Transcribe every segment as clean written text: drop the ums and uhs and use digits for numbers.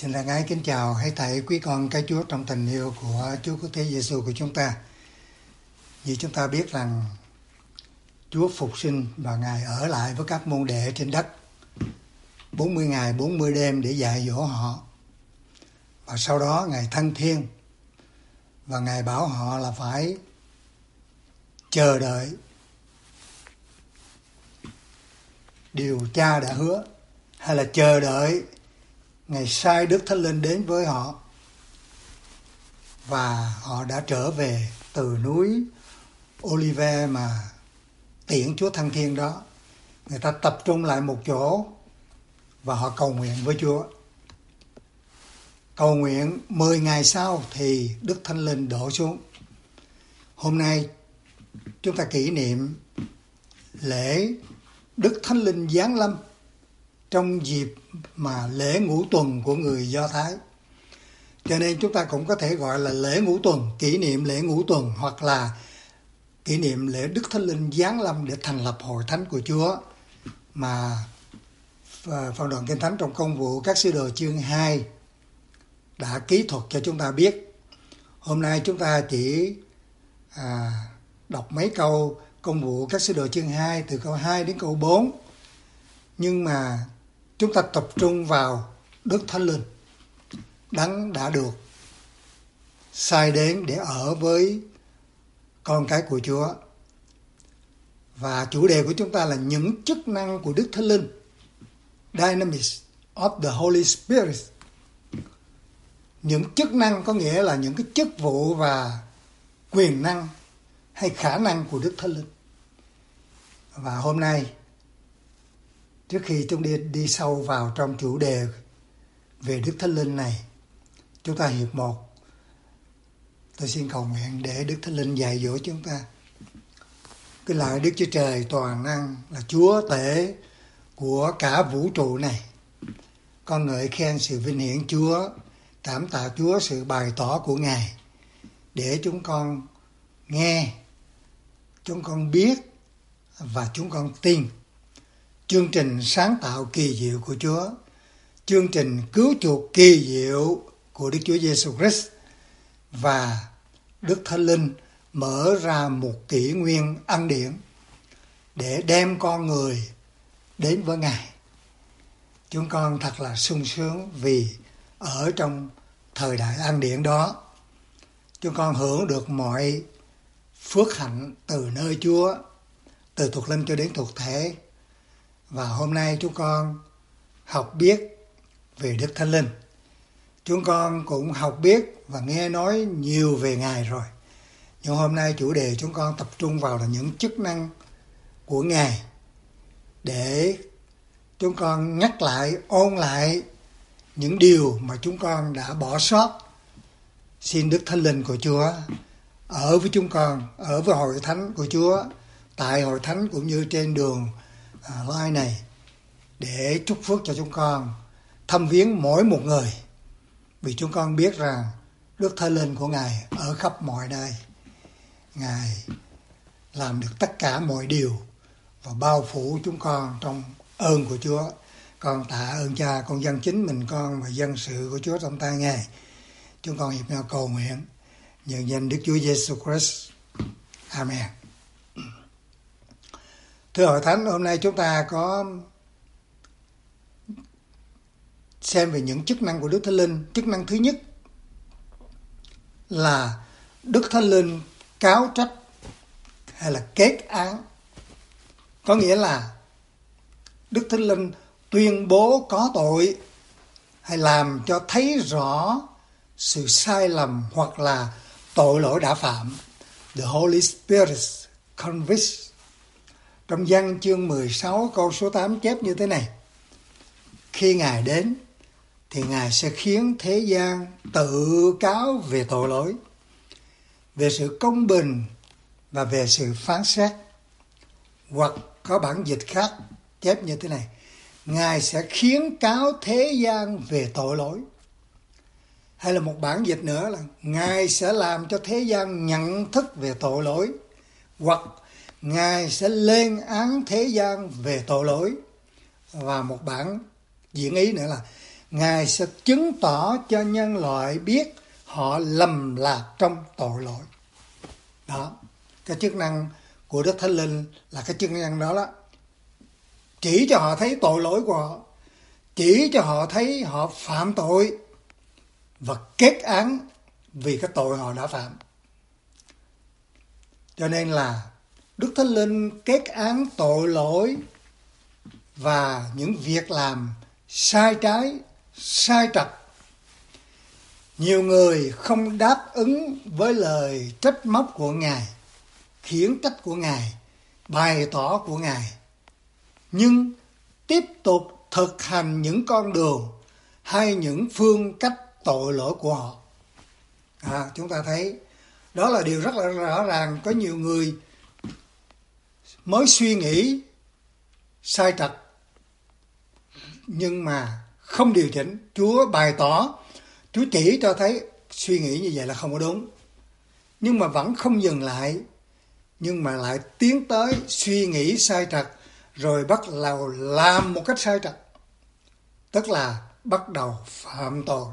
Xin thân ái kính chào hết thảy quý con cái Chúa trong tình yêu của Chúa Cứu Thế Giêsu của chúng ta. Vì chúng ta biết rằng Chúa phục sinh và Ngài ở lại với các môn đệ trên đất 40 ngày 40 đêm để dạy dỗ họ. Và sau đó Ngài thăng thiên và Ngài bảo họ là phải chờ đợi điều Cha đã hứa, hay là chờ đợi Ngài sai Đức Thánh Linh đến với họ. Và họ đã trở về từ núi Olive mà tiễn Chúa thăng thiên đó. Người ta tập trung lại một chỗ và họ cầu nguyện với Chúa. Cầu nguyện 10 ngày sau thì Đức Thánh Linh đổ xuống. Hôm nay chúng ta kỷ niệm lễ Đức Thánh Linh giáng lâm trong dịp mà lễ ngũ tuần của người Do Thái. Cho nên chúng ta cũng có thể gọi là lễ ngũ tuần, kỷ niệm lễ ngũ tuần, hoặc là kỷ niệm lễ Đức Thánh Linh giáng lâm để thành lập hội thánh của Chúa mà phần đoạn Kinh Thánh trong Công vụ các sứ đồ chương 2 đã kỹ thuật cho chúng ta biết. Hôm nay chúng ta chỉ đọc mấy câu Công vụ các sứ đồ chương 2 từ câu 2 đến câu 4. Nhưng mà chúng ta tập trung vào Đức Thánh Linh Đấng đã được sai đến để ở với con cái của Chúa. Và chủ đề của chúng ta là những chức năng của Đức Thánh Linh, Dynamics of the Holy Spirit. Những chức năng có nghĩa là những cái chức vụ và quyền năng hay khả năng của Đức Thánh Linh. Và hôm nay, trước khi chúng đi sâu vào trong chủ đề về Đức Thánh Linh này, chúng ta hiệp một. Tôi xin cầu nguyện để Đức Thánh Linh dạy dỗ chúng ta. Cái lạy Đức Chúa Trời toàn năng là Chúa tể của cả vũ trụ này. Con ngợi khen sự vinh hiển Chúa, cảm tạ Chúa sự bày tỏ của Ngài để chúng con nghe, chúng con biết và chúng con tin chương trình sáng tạo kỳ diệu của Chúa, chương trình cứu chuộc kỳ diệu của Đức Chúa Giêsu Christ, và Đức Thánh Linh mở ra một kỷ nguyên ân điển để đem con người đến với Ngài. Chúng con thật là sung sướng vì ở trong thời đại ân điển đó, chúng con hưởng được mọi phước hạnh từ nơi Chúa, từ thuộc linh cho đến thuộc thể. Và hôm nay chúng con học biết về Đức Thánh Linh. Chúng con cũng học biết và nghe nói nhiều về Ngài rồi. Nhưng hôm nay chủ đề chúng con tập trung vào là những chức năng của Ngài, để chúng con nhắc lại, ôn lại những điều mà chúng con đã bỏ sót. Xin Đức Thánh Linh của Chúa ở với chúng con, ở với hội thánh của Chúa, tại hội thánh cũng như trên đường live này, để chúc phước cho chúng con, thăm viếng mỗi một người. Vì chúng con biết rằng Đức Thánh Linh của Ngài ở khắp mọi nơi. Ngài làm được tất cả mọi điều và bao phủ chúng con trong ơn của Chúa. Con tạ ơn Cha, con dâng chính mình con và dân sự của Chúa trong tay Ngài. Chúng con hiệp nhau cầu nguyện nhân danh Đức Chúa Giêsu Christ. Amen. Thưa hội thánh, hôm nay chúng ta có xem về những chức năng của Đức Thánh Linh. Chức năng thứ nhất là Đức Thánh Linh cáo trách hay là kết án. Có nghĩa là Đức Thánh Linh tuyên bố có tội hay làm cho thấy rõ sự sai lầm hoặc là tội lỗi đã phạm. The Holy Spirit convicts. Trong Giăng chương 16 câu số 8 chép như thế này: khi Ngài đến thì Ngài sẽ khiến thế gian tự cáo về tội lỗi, về sự công bình và về sự phán xét. Hoặc có bản dịch khác chép như thế này: Ngài sẽ khiến cáo thế gian về tội lỗi. Hay là một bản dịch nữa là Ngài sẽ làm cho thế gian nhận thức về tội lỗi. Hoặc Ngài sẽ lên án thế gian về tội lỗi. Và một bản diễn ý nữa là Ngài sẽ chứng tỏ cho nhân loại biết họ lầm lạc trong tội lỗi. Đó, cái chức năng của Đức Thánh Linh là cái chức năng đó đó. Chỉ cho họ thấy tội lỗi của họ, chỉ cho họ thấy họ phạm tội và kết án vì cái tội họ đã phạm. Cho nên là Đức Thánh Linh kết án tội lỗi và những việc làm sai trái, sai trật. Nhiều người không đáp ứng với lời trách móc của Ngài, khiển trách của Ngài, bày tỏ của Ngài, nhưng tiếp tục thực hành những con đường hay những phương cách tội lỗi của họ. Chúng ta thấy đó là điều rất là rõ ràng. Có nhiều người mới suy nghĩ sai trật nhưng mà không điều chỉnh. Chúa bày tỏ, Chúa chỉ cho thấy suy nghĩ như vậy là không có đúng, nhưng mà vẫn không dừng lại, nhưng mà lại tiến tới suy nghĩ sai trật, rồi bắt đầu làm một cách sai trật, tức là bắt đầu phạm tội.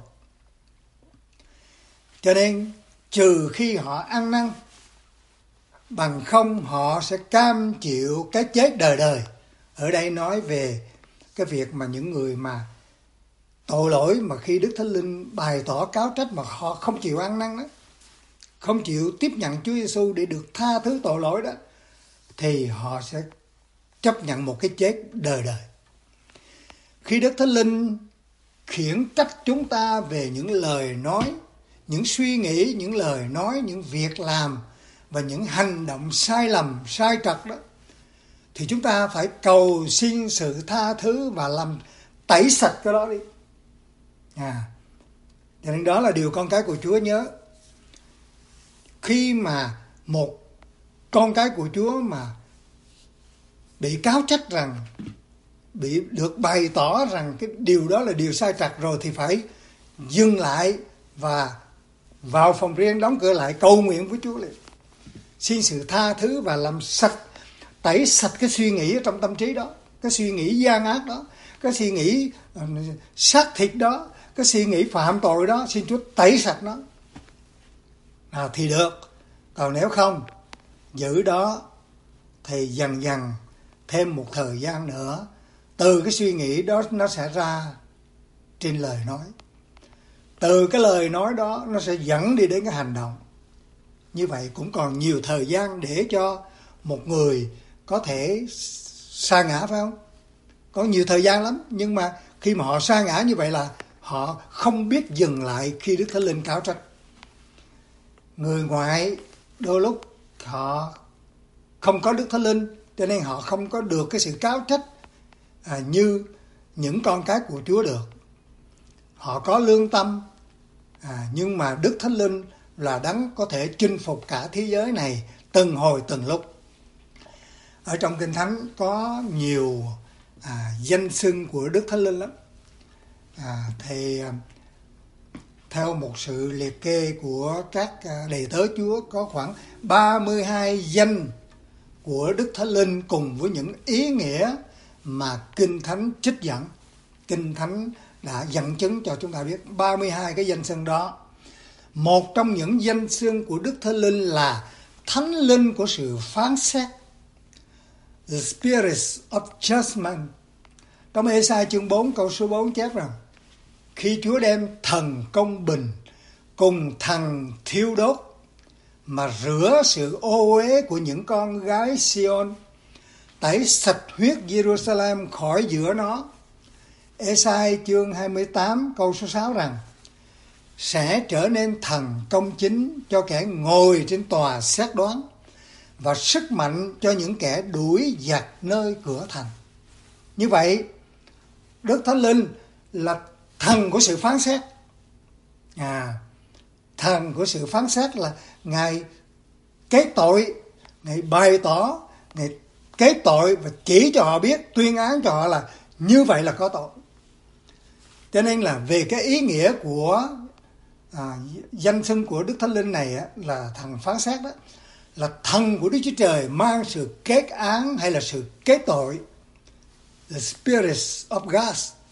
Cho nên trừ khi họ ăn năn, bằng không họ sẽ cam chịu cái chết đời đời. Ở đây nói về cái việc mà những người mà tội lỗi mà khi Đức Thánh Linh bày tỏ cáo trách mà họ không chịu ăn năn đó, không chịu tiếp nhận Chúa Giêsu để được tha thứ tội lỗi đó, thì họ sẽ chấp nhận một cái chết đời đời. Khi Đức Thánh Linh khiển trách chúng ta về những lời nói, những suy nghĩ, những lời nói, những việc làm và những hành động sai lầm, sai trật đó, thì chúng ta phải cầu xin sự tha thứ và làm tẩy sạch cái đó đi. Cho nên đó là điều con cái của Chúa nhớ. Khi mà một con cái của Chúa mà bị cáo trách rằng, bị được bày tỏ rằng cái điều đó là điều sai trật rồi, thì phải dừng lại và vào phòng riêng, đóng cửa lại, cầu nguyện với Chúa liền, xin sự tha thứ và làm sạch, tẩy sạch cái suy nghĩ ở trong tâm trí đó, cái suy nghĩ gian ác đó, cái suy nghĩ xác thịt đó, cái suy nghĩ phạm tội đó. Xin Chúa tẩy sạch nó thì được. Còn nếu không giữ đó thì dần dần thêm một thời gian nữa, từ cái suy nghĩ đó nó sẽ ra trên lời nói, từ cái lời nói đó nó sẽ dẫn đi đến cái hành động. Như vậy cũng còn nhiều thời gian để cho một người có thể sa ngã, phải không? Có nhiều thời gian lắm, nhưng mà khi mà họ sa ngã như vậy là họ không biết dừng lại khi Đức Thánh Linh cáo trách. Người ngoại đôi lúc họ không có Đức Thánh Linh, cho nên họ không có được cái sự cáo trách như những con cái của Chúa được. Họ có lương tâm, nhưng mà Đức Thánh Linh là đấng có thể chinh phục cả thế giới này từng hồi từng lúc. Ở trong Kinh Thánh có nhiều danh xưng của Đức Thánh Linh lắm. Thì theo một sự liệt kê của các đầy tớ Chúa, có khoảng 32 danh của Đức Thánh Linh cùng với những ý nghĩa mà Kinh Thánh trích dẫn. Kinh Thánh đã dẫn chứng cho chúng ta biết 32 cái danh xưng đó. Một trong những danh xưng của Đức Thánh Linh là Thánh Linh của sự phán xét, The Spirit of Judgment. Trong Ê-sai chương 4 câu số 4 chép rằng: khi Chúa đem thần công bình cùng thần thiêu đốt mà rửa sự ô uế của những con gái Sion, tẩy sạch huyết Jerusalem khỏi giữa nó. Ê-sai chương 28 câu số 6 rằng: sẽ trở nên thần công chính cho kẻ ngồi trên tòa xét đoán và sức mạnh cho những kẻ đuổi giặc nơi cửa thành. Như vậy, Đức Thánh Linh là thần của sự phán xét. Thần của sự phán xét là Ngài kết tội, Ngài bày tỏ, Ngài kết tội và chỉ cho họ biết, tuyên án cho họ là như vậy là có tội. Cho nên là về cái ý nghĩa của danh xưng của Đức Thánh Linh này là thần phán xét đó, là thần của Đức Chúa Trời mang sự kết án hay là sự kết tội. The Spirit of God.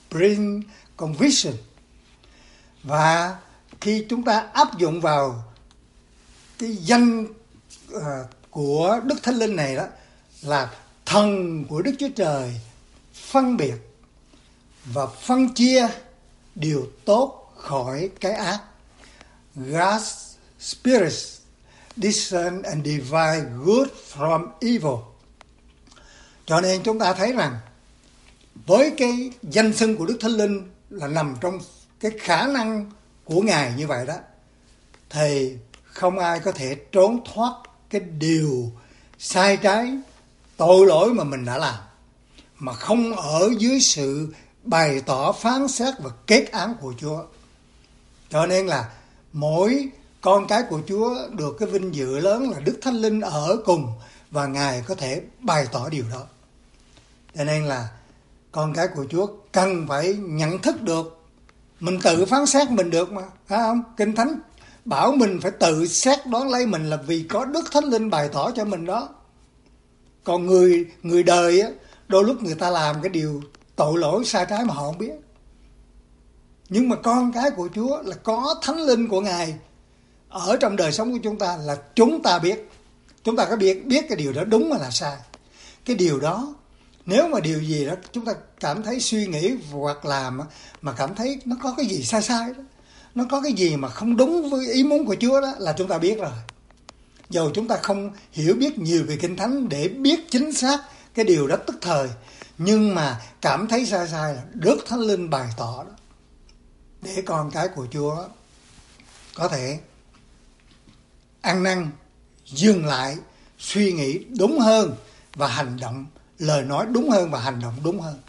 bring conviction. Và khi chúng ta áp dụng vào cái danh của Đức Thánh Linh này đó, là thần của Đức Chúa Trời phân biệt và phân chia điều tốt khỏi cái ác. God's Spirit discern and divide good from evil. Cho nên chúng ta thấy rằng với cái danh xưng của Đức Thánh Linh là nằm trong cái khả năng của Ngài như vậy đó, thì không ai có thể trốn thoát cái điều sai trái, tội lỗi mà mình đã làm, mà không ở dưới sự bày tỏ, phán xét và kết án của Chúa. Cho nên là mỗi con cái của Chúa được cái vinh dự lớn là Đức Thánh Linh ở cùng và Ngài có thể bày tỏ điều đó. Cho nên là con cái của Chúa cần phải nhận thức được mình tự phán xét mình được mà, phải không? Kinh Thánh bảo mình phải tự xét đoán lấy mình là vì có Đức Thánh Linh bày tỏ cho mình đó. Còn người đời á, đôi lúc người ta làm cái điều tội lỗi sai trái mà họ không biết. Nhưng mà con cái của Chúa là có Thánh Linh của Ngài ở trong đời sống của chúng ta, là chúng ta biết. Chúng ta có biết cái điều đó đúng hay là sai. Cái điều đó, nếu mà điều gì đó chúng ta cảm thấy suy nghĩ hoặc làm mà cảm thấy nó có cái gì sai sai đó, nó có cái gì mà không đúng với ý muốn của Chúa đó, là chúng ta biết rồi. Dầu chúng ta không hiểu biết nhiều về Kinh Thánh để biết chính xác cái điều đó tức thời, nhưng mà cảm thấy sai sai là Đức Thánh Linh bày tỏ đó, để con cái của Chúa có thể ăn năn, dừng lại, suy nghĩ đúng hơn và hành động, lời nói đúng hơn và hành động đúng hơn.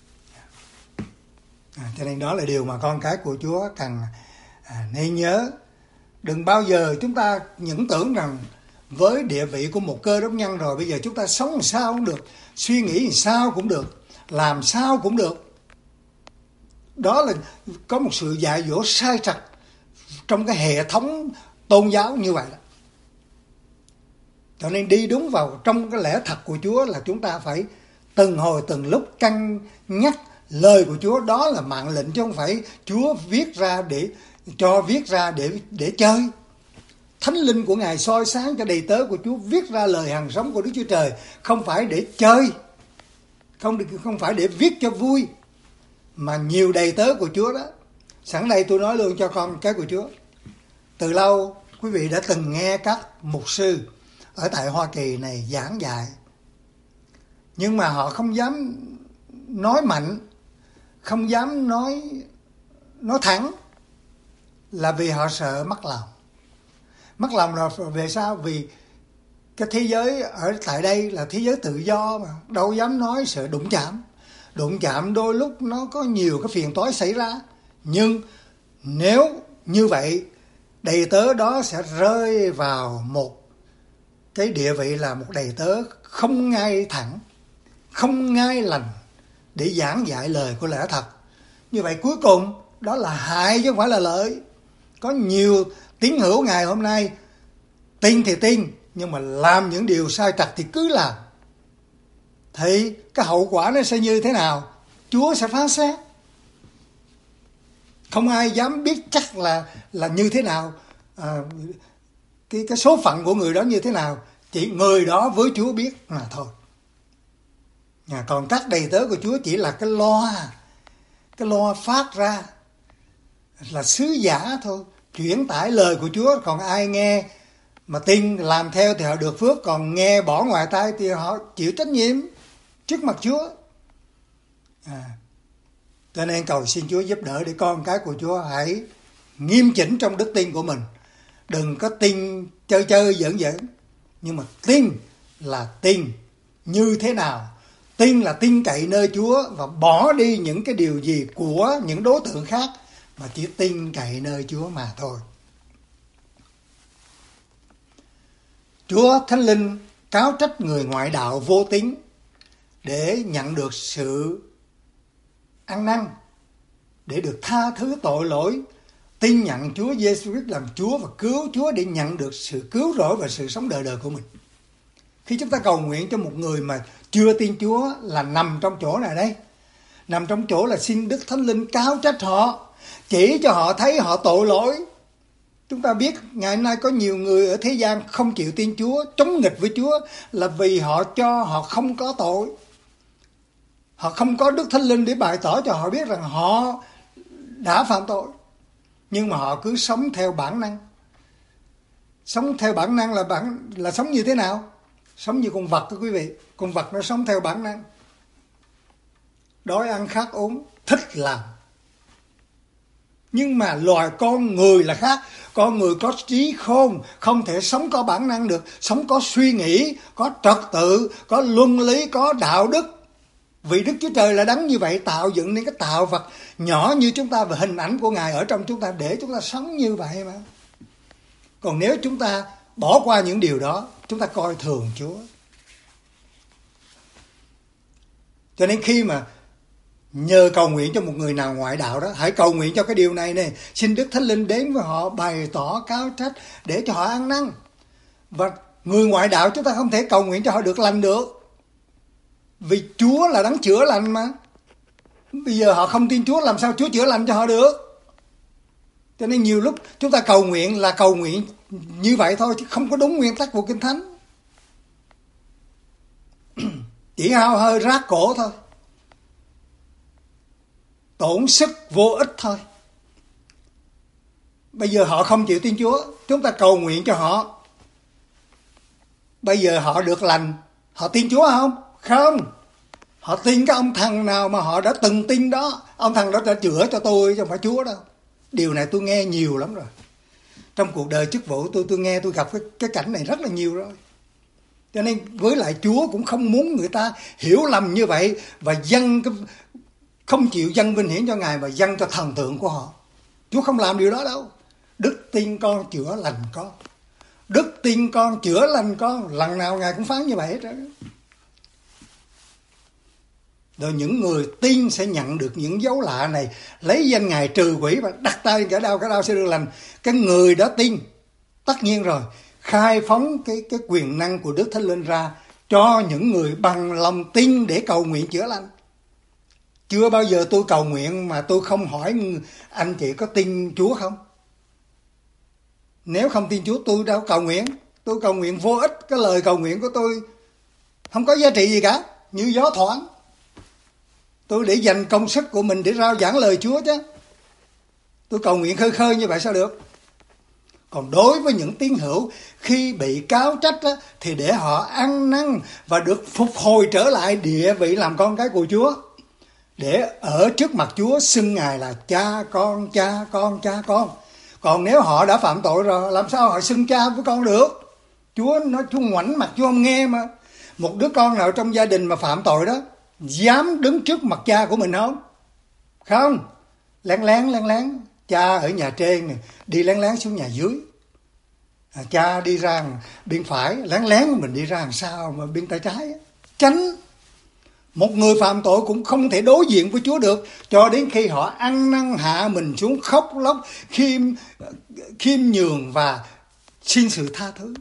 Cho nên đó là điều mà con cái của Chúa cần nên nhớ. Đừng bao giờ chúng ta những tưởng rằng với địa vị của một cơ đốc nhân rồi bây giờ chúng ta sống làm sao cũng được, suy nghĩ làm sao cũng được, làm sao cũng được. Đó là có một sự dạy dỗ sai trật trong cái hệ thống tôn giáo như vậy đó. Cho nên đi đúng vào trong cái lẽ thật của Chúa là chúng ta phải từng hồi từng lúc cân nhắc lời của Chúa. Đó là mạng lệnh chứ không phải Chúa viết ra để chơi. Thánh Linh của Ngài soi sáng cho đầy tớ của Chúa viết ra lời hằng sống của Đức Chúa Trời, không phải để chơi, không phải để viết cho vui. Mà nhiều đầy tớ của Chúa đó, sẵn đây tôi nói luôn cho con cái của Chúa. Từ lâu quý vị đã từng nghe các mục sư ở tại Hoa Kỳ này giảng dạy, nhưng mà họ không dám nói mạnh, không dám nói thẳng, là vì họ sợ mất lòng. Mất lòng là về sao? Vì cái thế giới ở tại đây là thế giới tự do mà, đâu dám nói, sợ đụng chạm. Đụng chạm đôi lúc nó có nhiều cái phiền toái xảy ra. Nhưng nếu như vậy, đầy tớ đó sẽ rơi vào một cái địa vị là một đầy tớ không ngay thẳng, không ngay lành để giảng dạy lời của lẽ thật. Như vậy cuối cùng đó là hại chứ không phải là lợi. Có nhiều tín hữu ngày hôm nay tin thì tin, nhưng mà làm những điều sai trật thì cứ làm. Thì cái hậu quả nó sẽ như thế nào? Chúa sẽ phán xét. Không ai dám biết chắc là như thế nào, cái số phận của người đó như thế nào. Chỉ người đó với Chúa biết mà thôi. Còn các đầy tớ của Chúa chỉ là cái loa phát ra, là sứ giả thôi, chuyển tải lời của Chúa. Còn ai nghe mà tin làm theo thì họ được phước, còn nghe bỏ ngoài tai thì họ chịu trách nhiệm trước mặt Chúa. Cho nên cầu xin Chúa giúp đỡ để con cái của Chúa hãy nghiêm chỉnh trong đức tin của mình. Đừng có tin chơi giỡn, nhưng mà tin là tin như thế nào? Tin là tin cậy nơi Chúa và bỏ đi những cái điều gì của những đối tượng khác, mà chỉ tin cậy nơi Chúa mà thôi. Chúa Thánh Linh cáo trách người ngoại đạo vô tín để nhận được sự ăn năn, để được tha thứ tội lỗi, tin nhận Chúa Giêsu Christ làm Chúa và cứu Chúa để nhận được sự cứu rỗi và sự sống đời đời của mình. Khi chúng ta cầu nguyện cho một người mà chưa tin Chúa là nằm trong chỗ này đây, nằm trong chỗ là xin Đức Thánh Linh cáo trách họ, chỉ cho họ thấy họ tội lỗi. Chúng ta biết ngày nay có nhiều người ở thế gian không chịu tin Chúa, chống nghịch với Chúa là vì họ cho họ không có tội. Họ không có Đức Thánh Linh để bày tỏ cho họ biết rằng họ đã phạm tội. Nhưng mà họ cứ sống theo bản năng. Sống theo bản năng là sống như thế nào? Sống như con vật đó quý vị. Con vật nó sống theo bản năng. Đói ăn khát ốm, thích làm. Nhưng mà loài con người là khác. Con người có trí khôn, không thể sống có bản năng được. Sống có suy nghĩ, có trật tự, có luân lý, có đạo đức. Vì Đức Chúa Trời là đấng như vậy, tạo dựng nên cái tạo vật nhỏ như chúng ta và hình ảnh của Ngài ở trong chúng ta để chúng ta sống như vậy mà. Còn nếu chúng ta bỏ qua những điều đó, chúng ta coi thường Chúa. Cho nên khi mà nhờ cầu nguyện cho một người nào ngoại đạo đó, hãy cầu nguyện cho cái điều này nè, xin Đức Thánh Linh đến với họ, bày tỏ cáo trách để cho họ ăn năn. Và người ngoại đạo chúng ta không thể cầu nguyện cho họ được lành được. Vì Chúa là đấng chữa lành mà. Bây giờ họ không tin Chúa, làm sao Chúa chữa lành cho họ được? Cho nên nhiều lúc chúng ta cầu nguyện là cầu nguyện như vậy thôi, chứ không có đúng nguyên tắc của Kinh Thánh. Chỉ hao hơi rát cổ thôi, tổn sức vô ích thôi. Bây giờ họ không chịu tin Chúa, chúng ta cầu nguyện cho họ. Bây giờ họ được lành, họ tin Chúa không? Không. Họ tin cái ông thần nào mà họ đã từng tin đó. Ông thần đó đã chữa cho tôi, chứ không phải Chúa đâu. Điều này tôi nghe nhiều lắm rồi. Trong cuộc đời chức vụ tôi nghe tôi gặp cái cảnh này rất là nhiều rồi. Cho nên với lại Chúa cũng không muốn người ta hiểu lầm như vậy và không chịu dâng vinh hiển cho Ngài mà dâng cho thần tượng của họ. Chúa không làm điều đó đâu. Đức tin con chữa lành con. Đức tin con chữa lành con. Lần nào Ngài cũng phán như vậy hết đó. Rồi những người tin sẽ nhận được những dấu lạ này, lấy danh Ngài trừ quỷ và đặt tay cả đau sẽ được lành. Cái người đó tin, tất nhiên rồi, khai phóng cái quyền năng của Đức Thánh Linh ra cho những người bằng lòng tin để cầu nguyện chữa lành. Chưa bao giờ tôi cầu nguyện mà tôi không hỏi anh chị có tin Chúa không? Nếu không tin Chúa tôi đâu cầu nguyện. Tôi cầu nguyện vô ích, cái lời cầu nguyện của tôi không có giá trị gì cả, như gió thoảng. Tôi để dành công sức của mình để rao giảng lời Chúa chứ. Tôi cầu nguyện khơi khơi như vậy sao được? Còn đối với những tín hữu khi bị cáo trách á, thì để họ ăn năn và được phục hồi trở lại địa vị làm con cái của Chúa. Để ở trước mặt Chúa xưng Ngài là cha con, cha con, cha con. Còn nếu họ đã phạm tội rồi, làm sao họ xưng cha với con được? Chúa nói Chúa ngoảnh mặt Chúa không nghe mà. Một đứa con nào trong gia đình mà phạm tội đó, dám đứng trước mặt cha của mình không? Không. Lén lén. Cha ở nhà trên này, đi lén lén xuống nhà dưới. Cha đi ra bên phải, lén lén mình đi ra đằng sau mà bên tay trái. Tránh. Một người phạm tội cũng không thể đối diện với Chúa được cho đến khi họ ăn năn hạ mình xuống khóc lóc, khiêm nhường và xin sự tha thứ.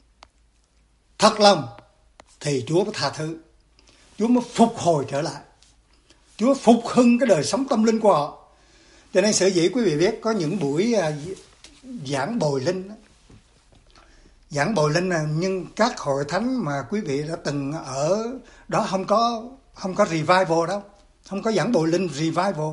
Thật lòng thì Chúa mới tha thứ. Chúa mới phục hồi trở lại. Chúa phục hưng cái đời sống tâm linh của họ. Cho nên sở dĩ quý vị biết có những buổi giảng bồi linh. Giảng bồi linh là nhưng các hội thánh mà quý vị đã từng ở đó không có revival đâu. Không có giảng bồi linh revival.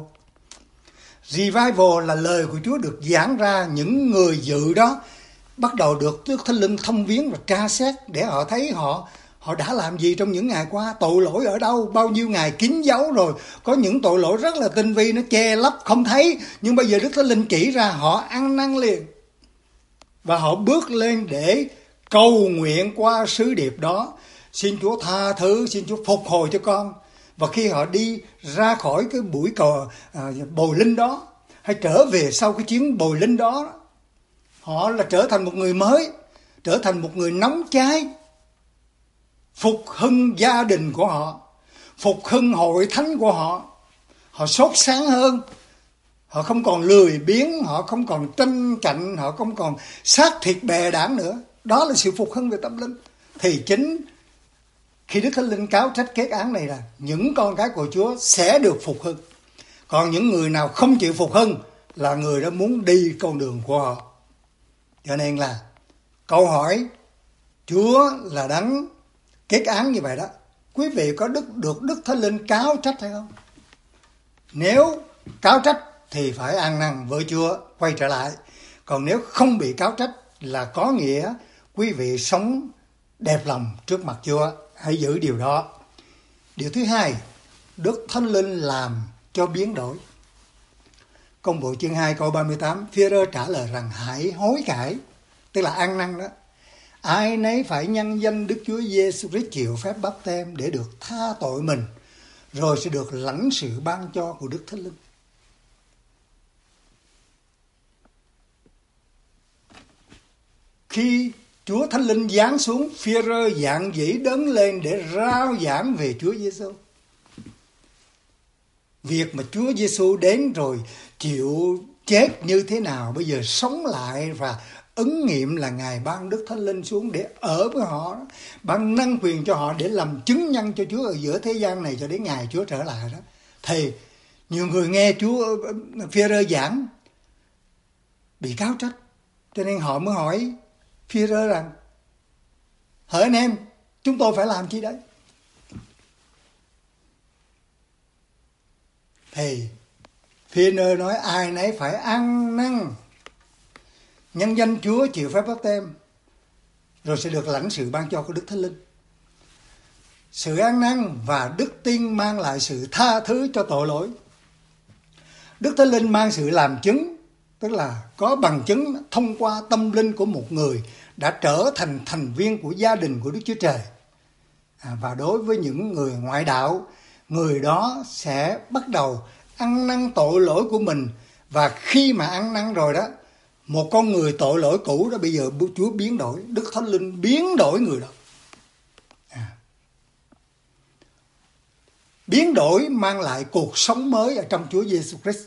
Revival là lời của Chúa được giảng ra, những người dự đó bắt đầu được Đức Thánh Linh thông viếng và tra xét để họ thấy họ đã làm gì trong những ngày qua, tội lỗi ở đâu, bao nhiêu ngày kín giấu rồi. Có những tội lỗi rất là tinh vi, nó che lấp không thấy, nhưng bây giờ Đức Thánh Linh chỉ ra, họ ăn năn liền. Và họ bước lên để cầu nguyện qua sứ điệp đó. Xin Chúa tha thứ, xin Chúa phục hồi cho con. Và khi họ đi ra khỏi cái buổi bồi linh đó, hay trở về sau cái chuyến bồi linh đó, họ là trở thành một người mới, trở thành một người nóng cháy, phục hưng gia đình của họ, phục hưng hội thánh của họ. Họ sốt sáng hơn, họ không còn lười biếng, họ không còn tranh cạnh, họ không còn xác thịt bè đảng nữa. Đó là sự phục hưng về tâm linh. Thì chính khi Đức Thánh Linh cáo trách kết án này là những con cái của Chúa sẽ được phục hưng. Còn những người nào không chịu phục hưng là người đó muốn đi con đường của họ. Cho nên là câu hỏi Chúa là đấng kết án như vậy đó. Quý vị có được Đức Thánh Linh cáo trách hay không? Nếu cáo trách thì phải ăn năn với Chúa, quay trở lại. Còn nếu không bị cáo trách là có nghĩa quý vị sống đẹp lòng trước mặt Chúa. Hãy giữ điều đó. Điều thứ hai, Đức Thánh Linh làm cho biến đổi. Công vụ chương 2 câu 38, Phi-e-rơ trả lời rằng hãy hối cải, tức là ăn năn đó. Ai nấy phải nhân danh Đức Chúa Giêsu Christ chịu phép báp têm để được tha tội mình, rồi sẽ được lãnh sự ban cho của Đức Thánh Linh. Khi Chúa Thánh Linh giáng xuống, Phi-e-rơ dạn dĩ đứng lên để rao giảng về Chúa Giêsu. Việc mà Chúa Giêsu đến rồi chịu chết như thế nào, bây giờ sống lại và ứng nghiệm là Ngài ban Đức Thánh Linh xuống để ở với họ, ban năng quyền cho họ để làm chứng nhân cho Chúa ở giữa thế gian này cho đến ngày Chúa trở lại đó. Thì nhiều người nghe Chúa Phi-e-rơ giảng bị cáo trách, cho nên họ mới hỏi Phi-e-rơ rằng: hỡi anh em, chúng tôi phải làm chi đấy? Thì Phi-e-rơ nói ai nấy phải ăn năn nhân danh Chúa chịu phép báp têm, rồi sẽ được lãnh sự ban cho của Đức Thánh Linh. Sự ăn năn và đức tin mang lại sự tha thứ cho tội lỗi. Đức Thánh Linh mang sự làm chứng, tức là có bằng chứng thông qua tâm linh của một người đã trở thành thành viên của gia đình của Đức Chúa Trời. Và đối với những người ngoại đạo, người đó sẽ bắt đầu ăn năn tội lỗi của mình. Và khi mà ăn năn rồi đó, một con người tội lỗi cũ đó bây giờ Chúa biến đổi, Đức Thánh Linh biến đổi người đó. Biến đổi mang lại cuộc sống mới ở trong Chúa Giêsu Christ.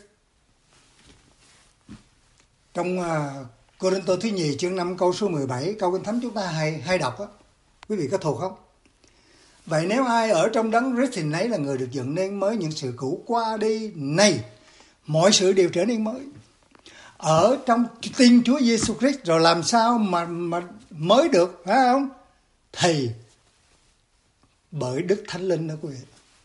Trong Cô-rinh-tô thứ nhì chương 5 câu số 17, câu Kinh Thánh chúng ta hay đọc đó. Quý vị có thuộc không? Vậy nếu ai ở trong Đấng Christ thì nấy là người được dựng nên mới, những sự cũ qua đi, này mọi sự đều trở nên mới. Ở trong tin Chúa Giêsu Christ rồi làm sao mà mới được, phải không? Thì bởi Đức Thánh Linh đó quý vị.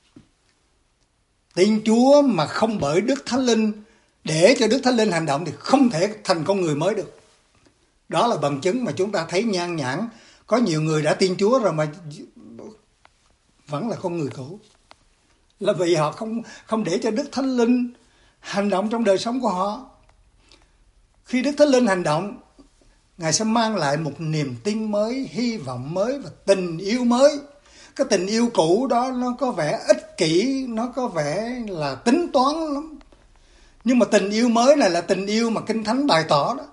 Tin Chúa mà không bởi Đức Thánh Linh, để cho Đức Thánh Linh hành động thì không thể thành con người mới được. Đó là bằng chứng mà chúng ta thấy nhan nhản. Có nhiều người đã tin Chúa rồi mà vẫn là con người cũ. Là vì họ không để cho Đức Thánh Linh hành động trong đời sống của họ. Khi Đức Thánh Linh hành động, Ngài sẽ mang lại một niềm tin mới, hy vọng mới và tình yêu mới. Cái tình yêu cũ đó nó có vẻ ích kỷ, nó có vẻ là tính toán lắm. Nhưng mà tình yêu mới này là tình yêu mà Kinh Thánh bày tỏ đó.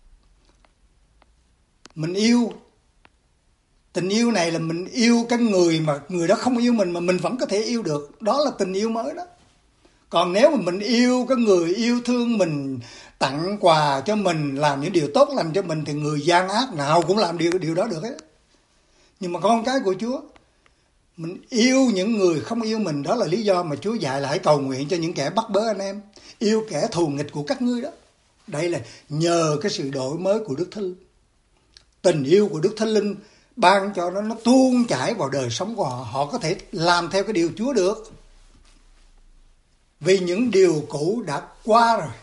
Mình yêu, tình yêu này là mình yêu cái người mà người đó không yêu mình mà mình vẫn có thể yêu được. Đó là tình yêu mới đó. Còn nếu mà mình yêu cái người yêu thương mình, tặng quà cho mình, làm những điều tốt lành cho mình, thì người gian ác nào cũng làm điều đó được hết. Nhưng mà con cái của Chúa, mình yêu những người không yêu mình. Đó là lý do mà Chúa dạy là hãy cầu nguyện cho những kẻ bắt bớ anh em, yêu kẻ thù nghịch của các ngươi đó. Đây là nhờ cái sự đổi mới của Đức Thánh Linh. Tình yêu của Đức Thánh Linh ban cho nó tuôn chảy vào đời sống của họ. Họ có thể làm theo cái điều Chúa được. Vì những điều cũ đã qua rồi.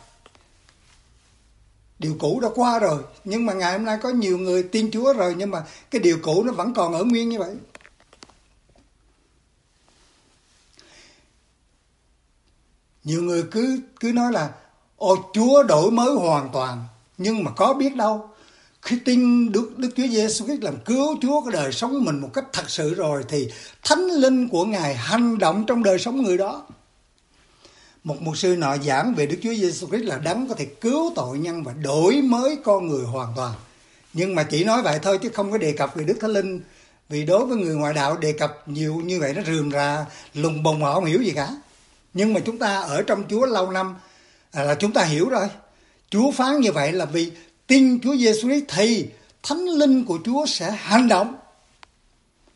Điều cũ đã qua rồi. Nhưng mà ngày hôm nay có nhiều người tin Chúa rồi, nhưng mà cái điều cũ nó vẫn còn ở nguyên như vậy. Nhiều người cứ nói là Chúa đổi mới hoàn toàn. Nhưng mà có biết đâu, khi tin Đức Chúa Giêsu Christ làm cứu Chúa cái đời sống mình một cách thật sự rồi, thì Thánh Linh của Ngài hành động trong đời sống người đó. Một mục sư nọ giảng về Đức Chúa Giêsu Christ là đấng có thể cứu tội nhân và đổi mới con người hoàn toàn. Nhưng mà chỉ nói vậy thôi chứ không có đề cập về Đức Thánh Linh. Vì đối với người ngoại đạo đề cập nhiều như vậy nó rườm rà, lùng bùng, họ không hiểu gì cả. Nhưng mà chúng ta ở trong Chúa lâu năm là chúng ta hiểu rồi. Chúa phán như vậy là vì tin Chúa Giêsu Christ thì Thánh Linh của Chúa sẽ hành động.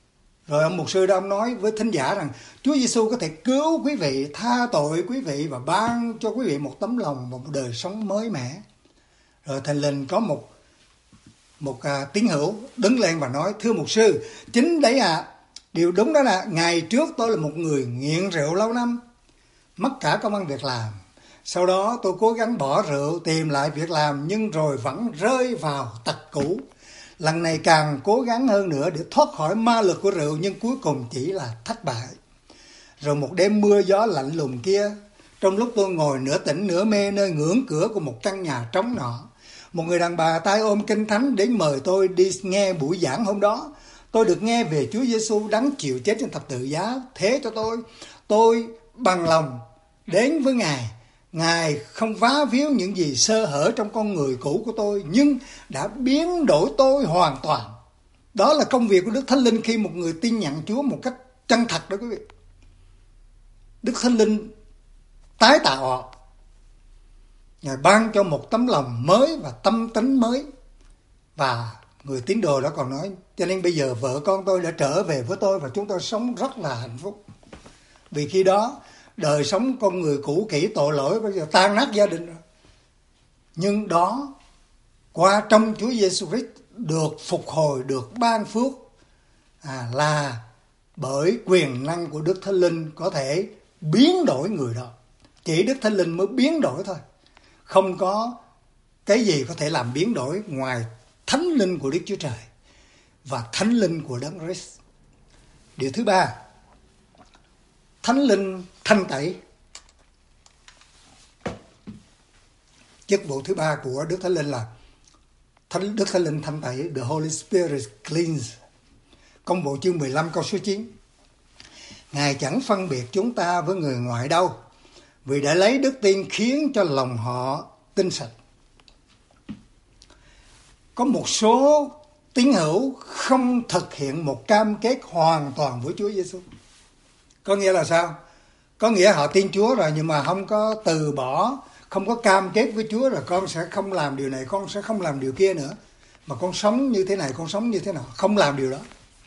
Rồi ông mục sư đó ông nói với thính giả rằng Chúa Giêsu có thể cứu quý vị, tha tội quý vị và ban cho quý vị một tấm lòng và một đời sống mới mẻ. Rồi thầy Linh có một tín hữu đứng lên và nói: thưa mục sư, chính đấy điều đúng đó là ngày trước tôi là một người nghiện rượu lâu năm, mất cả công ăn việc làm. Sau đó tôi cố gắng bỏ rượu, tìm lại việc làm, nhưng rồi vẫn rơi vào tật cũ. Lần này càng cố gắng hơn nữa để thoát khỏi ma lực của rượu, nhưng cuối cùng chỉ là thất bại. Rồi một đêm mưa gió lạnh lùng kia, trong lúc tôi ngồi nửa tỉnh nửa mê nơi ngưỡng cửa của một căn nhà trống nọ, một người đàn bà tay ôm kinh thánh đến mời tôi đi nghe buổi giảng hôm đó. Tôi được nghe về Chúa Giêsu đấng chịu chết trên thập tự giá thế cho tôi bằng lòng đến với Ngài. Ngài không vá víu những gì sơ hở trong con người cũ của tôi, nhưng đã biến đổi tôi hoàn toàn. Đó là công việc của Đức Thánh Linh khi một người tin nhận Chúa một cách chân thật đó quý vị. Đức Thánh Linh tái tạo họ. Ngài ban cho một tấm lòng mới và tâm tính mới. Và người tín đồ đó còn nói: cho nên bây giờ vợ con tôi đã trở về với tôi và chúng tôi sống rất là hạnh phúc. Vì khi đó đời sống con người cũ kỹ tội lỗi bây giờ tan nát gia đình rồi. Nhưng đó qua trong Chúa Giêsu Christ được phục hồi, được ban phước là bởi quyền năng của Đức Thánh Linh có thể biến đổi người đó. Chỉ Đức Thánh Linh mới biến đổi thôi. Không có cái gì có thể làm biến đổi ngoài Thánh Linh của Đức Chúa Trời và Thánh Linh của Đấng Christ. Điều thứ ba, Thánh Linh thanh tẩy. Chức vụ thứ ba của Đức Thánh Linh là Đức Thánh Linh thanh tẩy, the Holy Spirit cleanse. Công vụ chương 15 câu số 9. Ngài chẳng phân biệt chúng ta với người ngoại đâu, vì đã lấy đức tin khiến cho lòng họ tinh sạch. Có một số tín hữu không thực hiện một cam kết hoàn toàn với Chúa Giêsu. Có nghĩa là sao? Có nghĩa họ tin Chúa rồi nhưng mà không có từ bỏ, không có cam kết với Chúa rồi con sẽ không làm điều này, con sẽ không làm điều kia nữa. Mà con sống như thế này, con sống như thế nào. Không làm điều đó.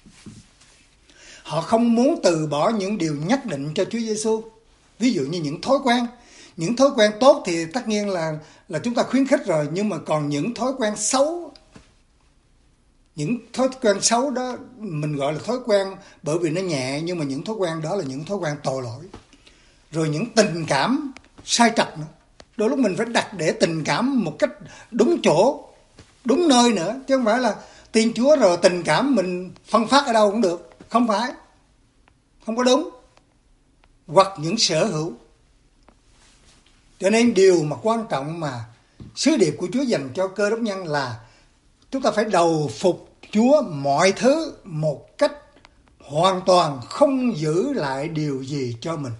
Họ không muốn từ bỏ những điều nhất định cho Chúa Giêsu. Ví dụ như những thói quen. Những thói quen tốt thì tất nhiên là chúng ta khuyến khích rồi. Nhưng mà còn những thói quen xấu. Những thói quen xấu đó mình gọi là thói quen bởi vì nó nhẹ. Nhưng mà những thói quen đó là những thói quen tội lỗi. Rồi những tình cảm sai trật nữa. Đôi lúc mình phải đặt để tình cảm một cách đúng chỗ, đúng nơi nữa. Chứ không phải là tin Chúa rồi tình cảm mình phân phát ở đâu cũng được. Không phải. Không có đúng. Hoặc những sở hữu. Cho nên điều mà quan trọng mà sứ điệp của Chúa dành cho Cơ Đốc nhân là chúng ta phải đầu phục Chúa mọi thứ một cách hoàn toàn, không giữ lại điều gì cho mình.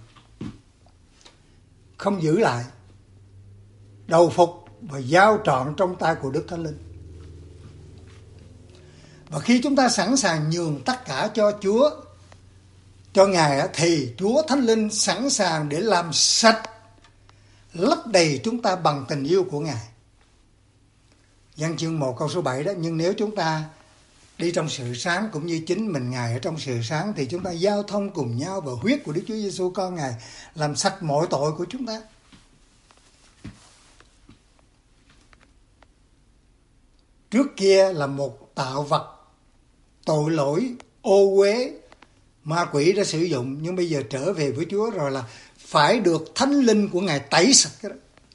Không giữ lại. Đầu phục và giao trọn trong tay của Đức Thánh Linh. Và khi chúng ta sẵn sàng nhường tất cả cho Chúa, cho Ngài, thì Chúa Thánh Linh sẵn sàng để làm sạch, lấp đầy chúng ta bằng tình yêu của Ngài. Giăng chương 1 câu số 7 đó. Nhưng nếu chúng ta đi trong sự sáng cũng như chính mình Ngài ở trong sự sáng, thì chúng ta giao thông cùng nhau và huyết của Đức Chúa Giêsu con Ngài làm sạch mọi tội của chúng ta. Trước kia là một tạo vật tội lỗi, ô uế, ma quỷ đã sử dụng, nhưng bây giờ trở về với Chúa rồi là phải được Thánh Linh của Ngài tẩy sạch cái đó.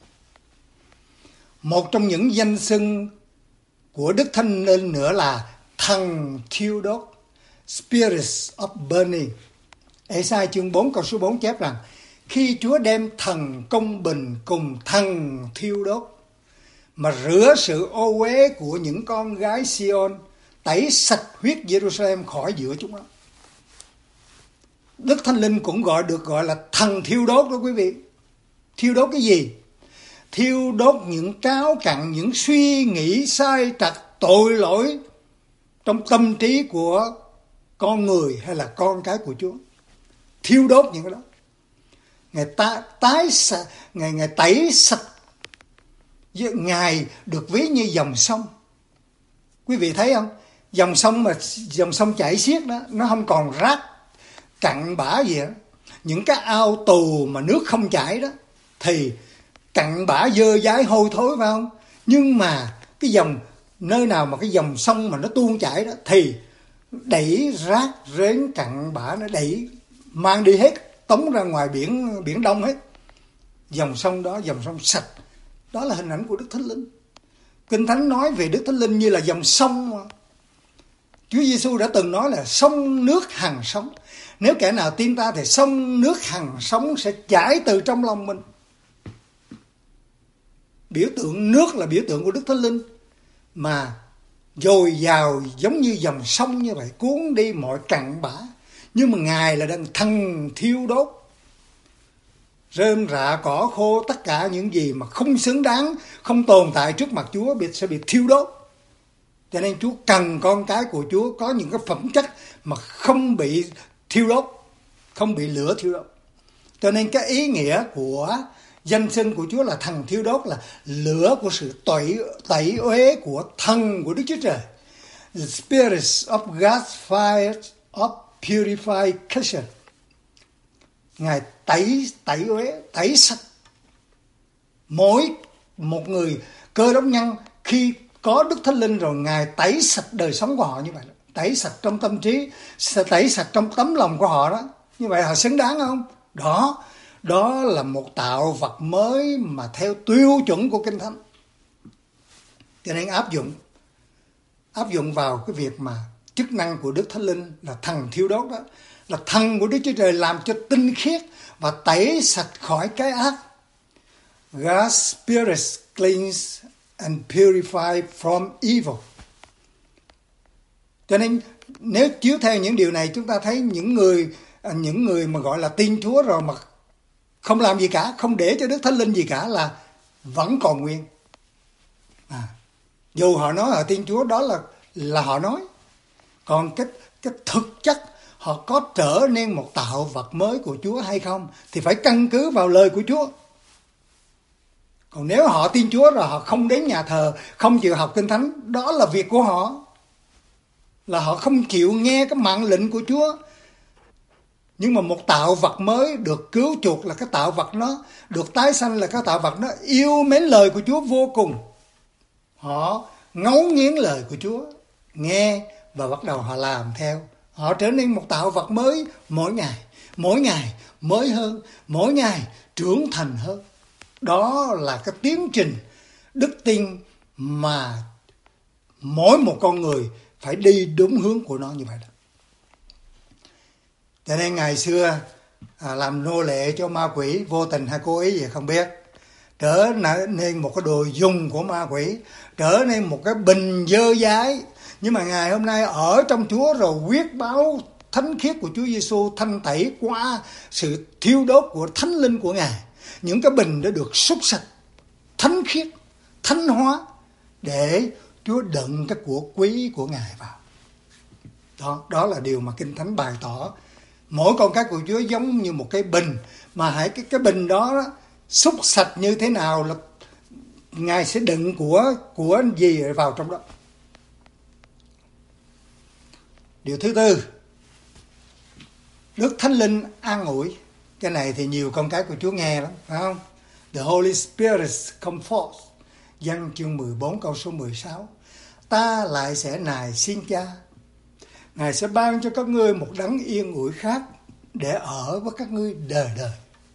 Một trong những danh xưng của Đức Thánh Linh nữa là thần thiêu đốt, Spirit of Burning. Ê-sai chương 4 câu số 4 chép rằng khi Chúa đem thần công bình cùng thần thiêu đốt mà rửa sự ô uế của những con gái Sion, tẩy sạch huyết Jerusalem khỏi giữa chúng nó. Đức Thánh Linh cũng được gọi là thần thiêu đốt đó quý vị. Thiêu đốt cái gì? Thiêu đốt những cáo cặn, những suy nghĩ sai trật, tội lỗi trong tâm trí của con người hay là con cái của Chúa. Thiêu đốt những cái đó. Ngài tẩy sạch. Ngài được ví như dòng sông. Quý vị thấy không? dòng sông chảy xiết đó, nó không còn rác cặn bã gì đó. Những cái ao tù mà nước không chảy đó thì cặn bã dơ dái hôi thối, phải không? Nhưng mà cái nơi nào mà cái dòng sông mà nó tuôn chảy đó thì đẩy rác rến cặn bã, nó đẩy mang đi hết, tống ra ngoài biển Đông hết. Dòng sông đó, dòng sông sạch, đó là hình ảnh của Đức Thánh Linh. Kinh Thánh nói về Đức Thánh Linh như là dòng sông mà. Chúa Giêsu đã từng nói là sông nước hằng sống. Nếu kẻ nào tin ta thì sông nước hằng sống sẽ chảy từ trong lòng mình. Biểu tượng nước là biểu tượng của Đức Thánh Linh, mà dồi dào giống như dòng sông như vậy, cuốn đi mọi cặn bã. Nhưng mà Ngài là đấng thần thiêu đốt, rơm rạ cỏ khô, tất cả những gì mà không xứng đáng, không tồn tại trước mặt Chúa sẽ bị thiêu đốt. Cho nên Chúa cần con cái của Chúa có những cái phẩm chất mà không bị thiêu đốt, không bị lửa thiêu đốt. Cho nên cái ý nghĩa của danh xưng của Chúa là thần thiêu đốt là lửa của sự tẩy uế của thần của Đức Chúa Trời. The Spirit of God's fire of purification. Ngài tẩy uế, tẩy sạch. Mỗi một người Cơ đốc nhân khi có Đức Thánh Linh rồi, Ngài tẩy sạch đời sống của họ như vậy đó. Tẩy sạch trong tâm trí, tẩy sạch trong tấm lòng của họ đó. Như vậy họ xứng đáng không? Đó là một tạo vật mới mà theo tiêu chuẩn của Kinh Thánh. Cho nên áp dụng vào cái việc mà chức năng của Đức Thánh Linh là thần thiêu đốt đó, là thần của Đức Chúa Trời làm cho tinh khiết và tẩy sạch khỏi cái ác. God's Spirit cleans and purify from evil. Cho nên nếu chiếu theo những điều này, chúng ta thấy những người mà gọi là tin Chúa rồi mà không làm gì cả, không để cho Đức Thánh Linh gì cả là vẫn còn nguyên. Dù họ nói họ tin Chúa, đó là họ nói. Còn cái thực chất họ có trở nên một tạo vật mới của Chúa hay không thì phải căn cứ vào lời của Chúa. Còn nếu họ tin Chúa rồi họ không đến nhà thờ, không chịu học Kinh Thánh, đó là việc của họ. Là họ không chịu nghe cái mạng lệnh của Chúa. Nhưng mà một tạo vật mới được cứu chuộc là cái tạo vật nó được tái sanh, là cái tạo vật nó yêu mến lời của Chúa vô cùng. Họ ngấu nghiến lời của Chúa, nghe và bắt đầu họ làm theo. Họ trở nên một tạo vật mới mỗi ngày mới hơn, mỗi ngày trưởng thành hơn. Đó là cái tiến trình đức tin mà mỗi một con người phải đi đúng hướng của nó như vậy đó. Cho nên ngày xưa làm nô lệ cho ma quỷ, vô tình hay cố ý gì không biết, trở nên một cái đồ dùng của ma quỷ, trở nên một cái bình dơ dái. Nhưng mà ngày hôm nay ở trong Chúa rồi, quyết báo thánh khiết của Chúa Giêsu thanh tẩy qua sự thiêu đốt của Thánh Linh của Ngài. Những cái bình đã được xúc sạch, thánh khiết, thánh hóa để Chúa đựng cái của quý của Ngài vào. Đó là điều mà Kinh Thánh bày tỏ. Mỗi con cái của Chúa giống như một cái bình, mà hãy cái bình đó xúc sạch như thế nào là Ngài sẽ đựng của gì vào trong đó. Điều thứ tư, Đức Thánh Linh an ủi. Cái này thì nhiều con cái của Chúa nghe lắm, phải không? The Holy Spirit comforts. Giăng chương 14 câu số 16. Ta lại sẽ nài xin Cha, Ngài sẽ ban cho các ngươi một đấng yên ủi khác để ở với các ngươi đời đời.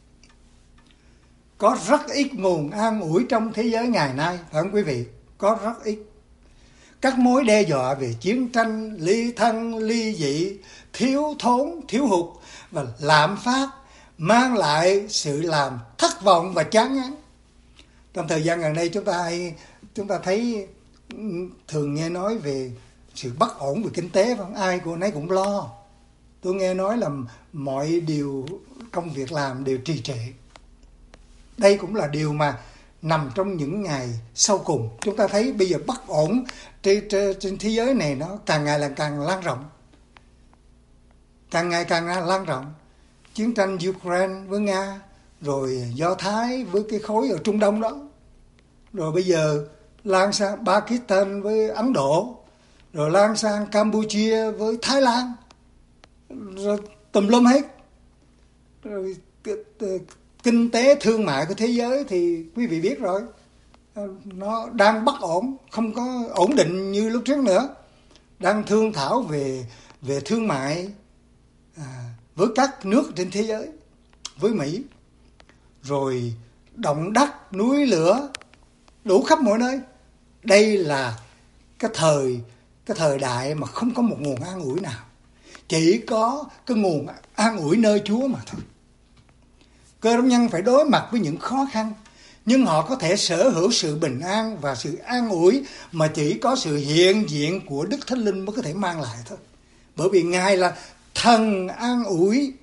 Có rất ít nguồn an ủi trong thế giới ngày nay, phải không quý vị? Có rất ít. Các mối đe dọa về chiến tranh, ly thân, ly dị, thiếu thốn, thiếu hụt và lạm phát mang lại sự làm thất vọng và chán ngán. Trong thời gian gần đây chúng ta thấy thường nghe nói về sự bất ổn về kinh tế, không? Ai của nấy cũng lo. Tôi nghe nói là mọi điều công việc làm đều trì trệ. Đây cũng là điều mà nằm trong những ngày sau cùng. Chúng ta thấy bây giờ bất ổn trên thế giới này nó càng ngày là càng lan rộng. Càng ngày càng lan rộng. Chiến tranh Ukraine với Nga, rồi Do Thái với cái khối ở Trung Đông đó. Rồi bây giờ lan sang Pakistan với Ấn Độ, rồi lan sang Campuchia với Thái Lan, rồi tùm lum hết. Rồi kinh tế thương mại của thế giới thì quý vị biết rồi, nó đang bất ổn, không có ổn định như lúc trước nữa. Đang thương thảo về thương mại với các nước trên thế giới, với Mỹ. Rồi động đất, núi lửa đủ khắp mọi nơi. Đây là cái thời đại mà không có một nguồn an ủi nào, chỉ có cái nguồn an ủi nơi Chúa mà thôi. Cơ đốc nhân phải đối mặt với những khó khăn, nhưng họ có thể sở hữu sự bình an và sự an ủi mà chỉ có sự hiện diện của Đức Thánh Linh mới có thể mang lại thôi. Bởi vì Ngài là thần an ủi.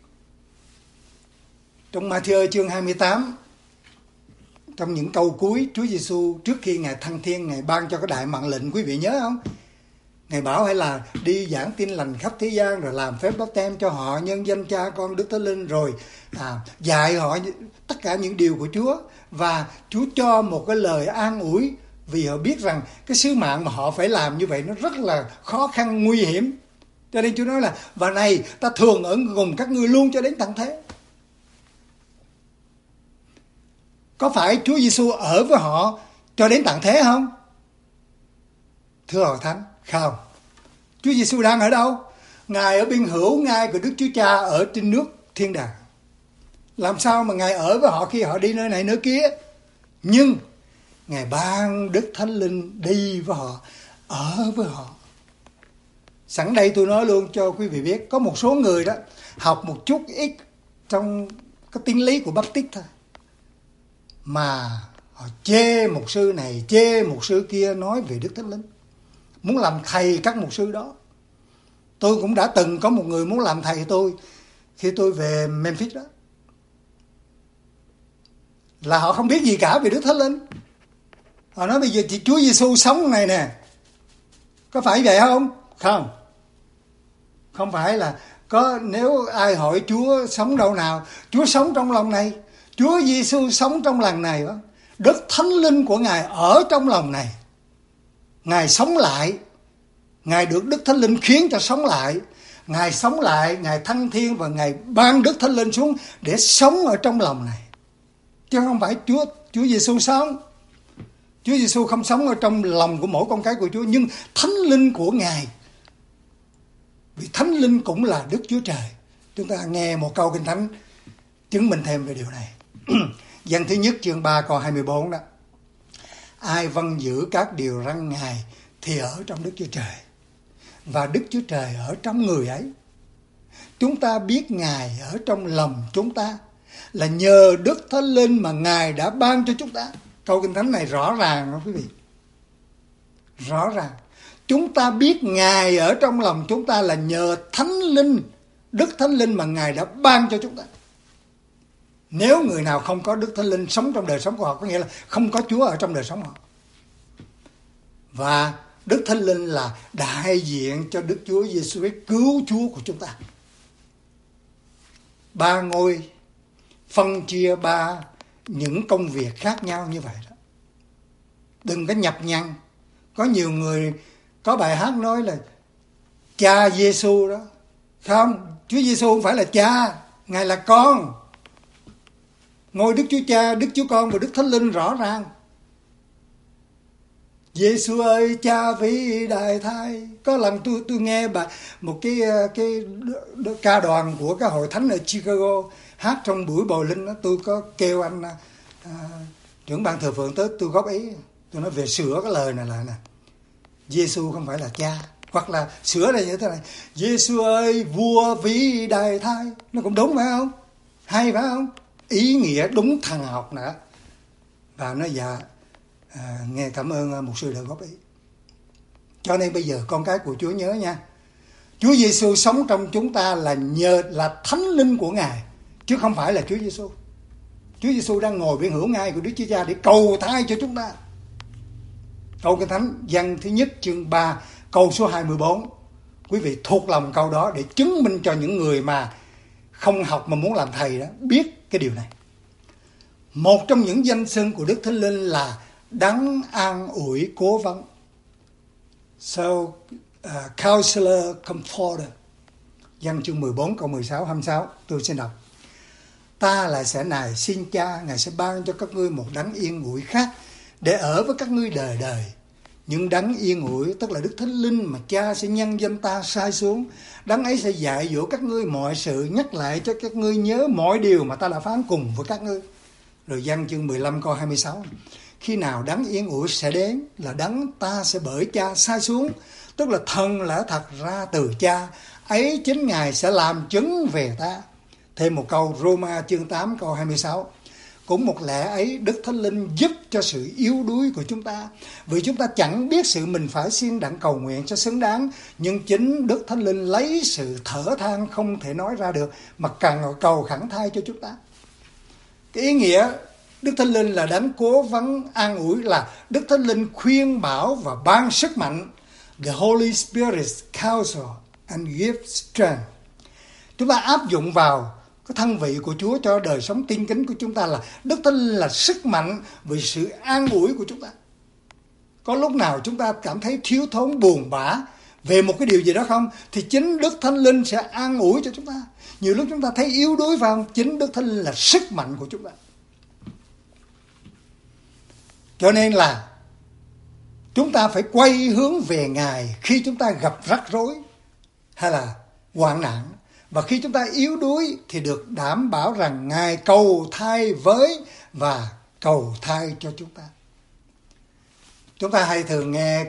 Trong Ma-thi-ơ chương 28, trong những câu cuối, Chúa Giêsu trước khi Ngài thăng thiên, Ngài ban cho cái đại mạng lệnh, quý vị nhớ không? Ngài bảo hãy là đi giảng tin lành khắp thế gian, rồi làm phép báp têm cho họ nhân danh Cha, Con, Đức Thánh Linh, rồi dạy họ tất cả những điều của Chúa. Và Chúa cho một cái lời an ủi, vì họ biết rằng cái sứ mạng mà họ phải làm như vậy nó rất là khó khăn, nguy hiểm. Cho nên Chúa nói là và này, ta thường ở cùng các ngươi luôn cho đến tận thế. Có phải Chúa Giêsu ở với họ cho đến tận thế không? Thưa Hội Thánh, không. Chúa Giêsu đang ở đâu? Ngài ở bên hữu ngai của Đức Chúa Cha ở trên nước thiên đàng. Làm sao mà Ngài ở với họ khi họ đi nơi này nơi kia? Nhưng Ngài ban Đức Thánh Linh đi với họ, ở với họ. Sẵn đây tôi nói luôn cho quý vị biết, có một số người đó học một chút ít trong cái tín lý của Baptist thôi, mà họ chê mục sư này, chê mục sư kia nói về Đức Thánh Linh, muốn làm thầy các mục sư đó. Tôi cũng đã từng có một người muốn làm thầy tôi khi tôi về Memphis đó. Là họ không biết gì cả về Đức Thánh Linh. Họ nói bây giờ chỉ Chúa Giêsu sống này nè. Có phải vậy không? Không. Không phải là có, nếu ai hỏi Chúa sống đâu nào, Chúa sống trong lòng này, Chúa Giêsu sống trong lòng này đó. Đức Thánh Linh của Ngài ở trong lòng này. Ngài sống lại. Ngài được Đức Thánh Linh khiến cho sống lại. Ngài sống lại, Ngài thăng thiên và Ngài ban Đức Thánh Linh xuống để sống ở trong lòng này. Chứ không phải Chúa Giêsu sống. Chúa Giêsu không sống ở trong lòng của mỗi con cái của Chúa, nhưng Thánh Linh của Ngài. Vì Thánh Linh cũng là Đức Chúa Trời. Chúng ta nghe một câu Kinh Thánh chứng minh thêm về điều này. Văn thứ nhất chương 3 câu 24 đó. Ai vâng giữ các điều răn Ngài thì ở trong Đức Chúa Trời, và Đức Chúa Trời ở trong người ấy. Chúng ta biết Ngài ở trong lòng chúng ta là nhờ Đức Thánh Linh mà Ngài đã ban cho chúng ta. Câu Kinh Thánh này rõ ràng không quý vị? Rõ ràng. Chúng ta biết Ngài ở trong lòng chúng ta là nhờ Thánh Linh, Đức Thánh Linh mà Ngài đã ban cho chúng ta. Nếu người nào không có Đức Thánh Linh sống trong đời sống của họ, có nghĩa là không có Chúa ở trong đời sống họ. Và Đức Thánh Linh là đại diện cho Đức Chúa Giêsu Christ, cứu Chúa của chúng ta. Ba ngôi phân chia ba những công việc khác nhau như vậy đó. Đừng có nhập nhằng. Có nhiều người có bài hát nói là cha Giêsu đó. Không, Chúa Giêsu không phải là cha, Ngài là con. Ngôi Đức Chúa Cha, Đức Chúa Con và Đức Thánh Linh rõ ràng. Giêsu ơi cha vĩ đại thay. Có lần tôi nghe một cái ca đoàn của cái hội thánh ở Chicago hát trong buổi bồi linh đó. Tôi có kêu anh trưởng ban thờ phượng tới, tôi góp ý, tôi nói về sửa cái lời này lại nè. Giêsu không phải là cha, hoặc là sửa đây như thế này: Giêsu ơi vua vĩ đại thay. Nó cũng đúng phải không? Hay phải không? Ý nghĩa đúng thần học nữa. Và nó dạ nghe cảm ơn mục sư đã góp ý. Cho nên bây giờ con cái của Chúa nhớ nha, Chúa Giêsu sống trong chúng ta là nhờ là Thánh Linh của Ngài, chứ không phải là Chúa Giêsu. Chúa Giêsu đang ngồi bên hữu ngai của Đức Chúa Cha để cầu thay cho chúng ta. Câu Kinh Thánh văn thứ nhất chương 3 câu số 24. Quý vị thuộc lòng câu đó để chứng minh cho những người mà không học mà muốn làm thầy đó biết cái điều này. Một trong những danh xưng của Đức Thánh Linh là đấng an ủi cố vấn. Sau Counselor Comforter. Giăng chương 14 câu 16 26 tôi xin đọc. Ta lại sẽ nài xin Cha, Ngài sẽ ban cho các ngươi một đấng yên ủi khác để ở với các ngươi đời đời. Những đấng yên ủi tức là Đức Thánh Linh mà Cha sẽ nhân danh ta sai xuống. Đấng ấy sẽ dạy dỗ các ngươi mọi sự, nhắc lại cho các ngươi nhớ mọi điều mà ta đã phán cùng với các ngươi. Rồi Giăng chương 15 câu 26. Khi nào đấng yên ủi sẽ đến là đấng ta sẽ bởi Cha sai xuống, tức là thần lẽ thật ra từ Cha, ấy chính Ngài sẽ làm chứng về ta. Thêm một câu Roma chương 8 câu 26. Cũng một lẽ ấy Đức Thánh Linh giúp cho sự yếu đuối của chúng ta, vì chúng ta chẳng biết sự mình phải xin đặng cầu nguyện cho xứng đáng, nhưng chính Đức Thánh Linh lấy sự thở than không thể nói ra được mà càng cầu khẳng thai cho chúng ta. Cái ý nghĩa Đức Thánh Linh là đấng cố vấn an ủi, là Đức Thánh Linh khuyên bảo và ban sức mạnh. The Holy Spirit counsel and give strength. Chúng ta áp dụng vào cái thân vị của Chúa cho đời sống tin kính của chúng ta là Đức Thánh Linh là sức mạnh vì sự an ủi của chúng ta. Có lúc nào chúng ta cảm thấy thiếu thốn buồn bã về một cái điều gì đó không, thì chính Đức Thánh Linh sẽ an ủi cho chúng ta. Nhiều lúc chúng ta thấy yếu đuối phải không, chính Đức Thánh Linh là sức mạnh của chúng ta. Cho nên là chúng ta phải quay hướng về Ngài khi chúng ta gặp rắc rối hay là hoạn nạn. Và khi chúng ta yếu đuối thì được đảm bảo rằng Ngài cầu thay với và cầu thay cho chúng ta. Chúng ta hay thường nghe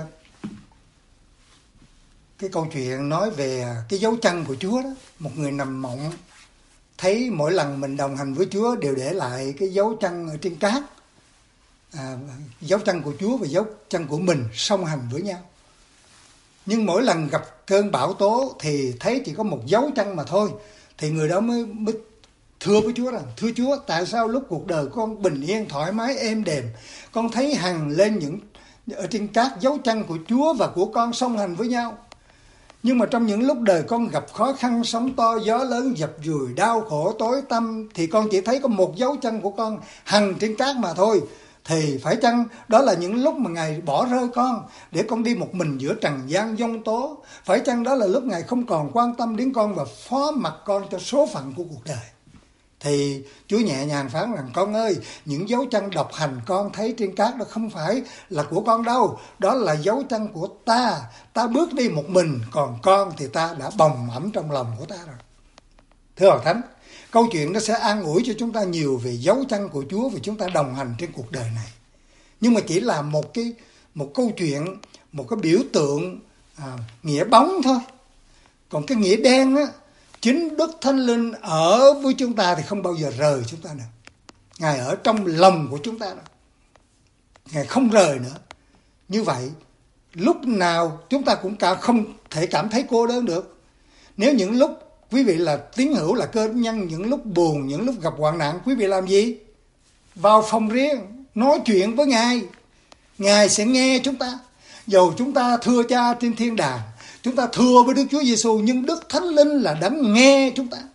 cái câu chuyện nói về cái dấu chân của Chúa đó. Một người nằm mộng thấy mỗi lần mình đồng hành với Chúa đều để lại cái dấu chân ở trên cát. Dấu chân của Chúa và dấu chân của mình song hành với nhau. Nhưng mỗi lần gặp cơn bão tố thì thấy chỉ có một dấu chân mà thôi. Thì người đó mới thưa với Chúa rằng: thưa Chúa, tại sao lúc cuộc đời con bình yên, thoải mái, êm đềm, con thấy hằng lên những ở trên các dấu chân của Chúa và của con song hành với nhau. Nhưng mà trong những lúc đời con gặp khó khăn, sóng to, gió lớn, dập dùi, đau khổ, tối tăm, thì con chỉ thấy có một dấu chân của con hằng trên cát mà thôi. Thì phải chăng đó là những lúc mà Ngài bỏ rơi con để con đi một mình giữa trần gian giông tố? Phải chăng đó là lúc Ngài không còn quan tâm đến con và phó mặc con cho số phận của cuộc đời? Thì Chúa nhẹ nhàng phán rằng: con ơi, những dấu chân độc hành con thấy trên cát đó không phải là của con đâu. Đó là dấu chân của ta. Ta bước đi một mình, còn con thì ta đã bồng ẵm trong lòng của ta rồi. Thưa Hội Thánh, câu chuyện nó sẽ an ủi cho chúng ta nhiều về dấu chân của Chúa và chúng ta đồng hành trên cuộc đời này. Nhưng mà chỉ là một câu chuyện, một cái biểu tượng nghĩa bóng thôi. Còn cái nghĩa đen á, chính Đức Thánh Linh ở với chúng ta thì không bao giờ rời chúng ta nữa. Ngài ở trong lòng của chúng ta nữa. Ngài không rời nữa. Như vậy, lúc nào chúng ta cũng không thể cảm thấy cô đơn được. Nếu những lúc quý vị là tín hữu, là cơ đốc nhân, những lúc buồn, những lúc gặp hoạn nạn, quý vị làm gì? Vào phòng riêng, nói chuyện với Ngài. Ngài sẽ nghe chúng ta. Dầu chúng ta thưa Cha trên thiên đàng, chúng ta thưa với Đức Chúa Giêsu, nhưng Đức Thánh Linh là đấng nghe chúng ta.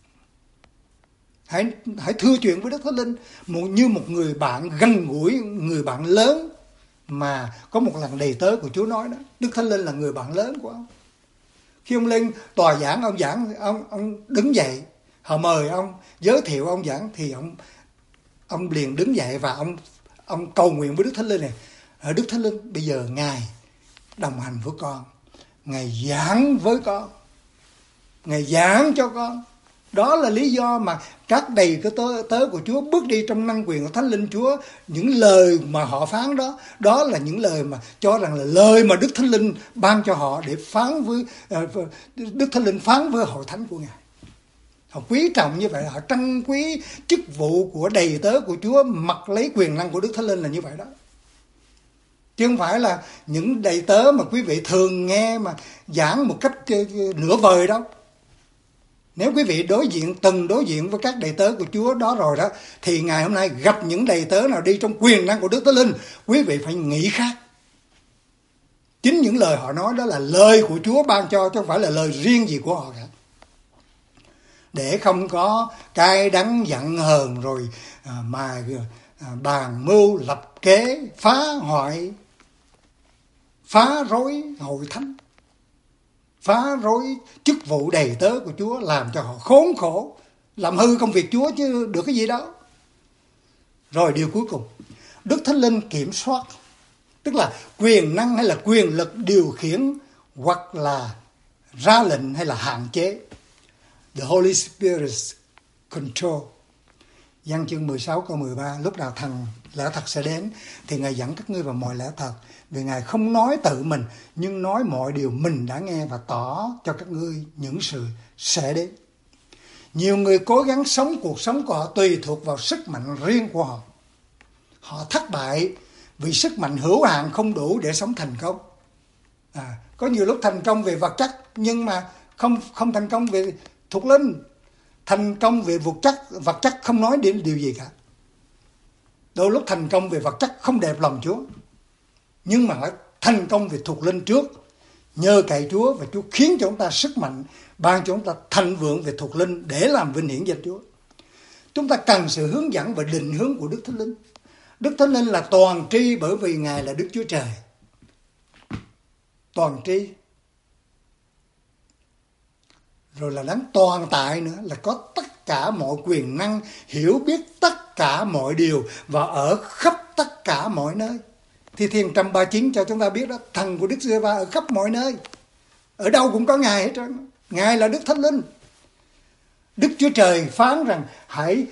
Hãy thưa chuyện với Đức Thánh Linh như một người bạn gần gũi, người bạn lớn mà có một lần đầy tớ của Chúa nói đó. Đức Thánh Linh là người bạn lớn của ông. Khi ông lên tòa giảng, ông đứng dậy, họ mời ông giới thiệu ông giảng thì ông liền đứng dậy và ông cầu nguyện với Đức Thánh Linh này: Đức Thánh Linh, bây giờ Ngài đồng hành với con, Ngài giảng với con, Ngài giảng cho con. Đó là lý do mà các đầy cái tớ của Chúa bước đi trong năng quyền của Thánh Linh Chúa. Những lời mà họ phán đó, đó là những lời mà cho rằng là lời mà Đức Thánh Linh ban cho họ để phán với Đức Thánh Linh phán với hội thánh của Ngài. Họ quý trọng như vậy, họ trân quý chức vụ của đầy tớ của Chúa, mặc lấy quyền năng của Đức Thánh Linh là như vậy đó. Chứ không phải là những đầy tớ mà quý vị thường nghe mà giảng một cách nửa vời đâu. Nếu quý vị từng đối diện với các đầy tớ của Chúa đó rồi đó, thì ngày hôm nay gặp những đầy tớ nào đi trong quyền năng của Đức Thánh Linh, quý vị phải nghĩ khác. Chính những lời họ nói đó là lời của Chúa ban cho, chứ không phải là lời riêng gì của họ cả. Để không có cay đắng giận hờn rồi bàn mưu lập kế, phá hoại, phá rối hội thánh. phá rối chức vụ đầy tớ của Chúa, làm cho họ khốn khổ, làm hư công việc Chúa chứ được cái gì đâu. Rồi điều cuối cùng, Đức Thánh Linh kiểm soát, tức là quyền năng hay là quyền lực điều khiển hoặc là ra lệnh hay là hạn chế. The Holy Spirit control. Giăng chương 16 câu 13, lúc nào Thần lẽ thật sẽ đến thì Ngài dẫn các ngươi vào mọi lẽ thật, vì Ngài không nói tự mình nhưng nói mọi điều mình đã nghe và tỏ cho các ngươi những sự sẽ đến. Nhiều người cố gắng sống cuộc sống của họ tùy thuộc vào sức mạnh riêng của họ. Họ thất bại vì sức mạnh hữu hạn không đủ để sống thành công. Có nhiều lúc thành công về vật chất nhưng mà không thành công về thuộc linh. Thành công về vật chất không nói đến điều gì cả. Đôi lúc thành công về vật chất không đẹp lòng Chúa, nhưng mà phải thành công về thuộc linh trước. Nhờ cậy Chúa và Chúa khiến cho chúng ta sức mạnh, ban cho chúng ta thành vượng về thuộc linh để làm vinh hiển danh Chúa. Chúng ta cần sự hướng dẫn và định hướng của Đức Thánh Linh. Đức Thánh Linh là toàn tri bởi vì Ngài là Đức Chúa Trời. Toàn tri. Rồi là đấng toàn tại nữa, là có tất cả mọi quyền năng, hiểu biết tất cả mọi điều và ở khắp tất cả mọi nơi. Thi Thiên 139 cho chúng ta biết đó, thần của Đức Giê-hô-va ở khắp mọi nơi. Ở đâu cũng có Ngài hết trơn. Ngài là Đức Thánh Linh. Đức Chúa Trời phán rằng hãy